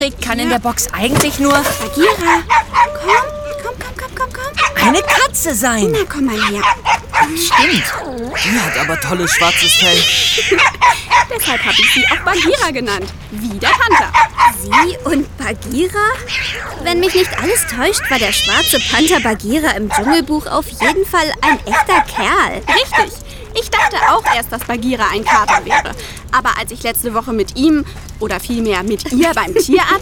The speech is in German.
kann in der Box eigentlich nur Bagheera, komm. eine Katze sein. Na, komm mal her. Stimmt. Die hat aber tolles schwarzes Fell. Deshalb habe ich sie auch Bagheera genannt. Wie der Panther. Sie und Bagheera? Wenn mich nicht alles täuscht, war der schwarze Panther Bagheera im Dschungelbuch auf jeden Fall ein echter Kerl. Richtig. Ich dachte auch erst, dass Bagheera ein Kater wäre. Aber als ich letzte Woche mit ihm, oder vielmehr mit ihr beim Tierarzt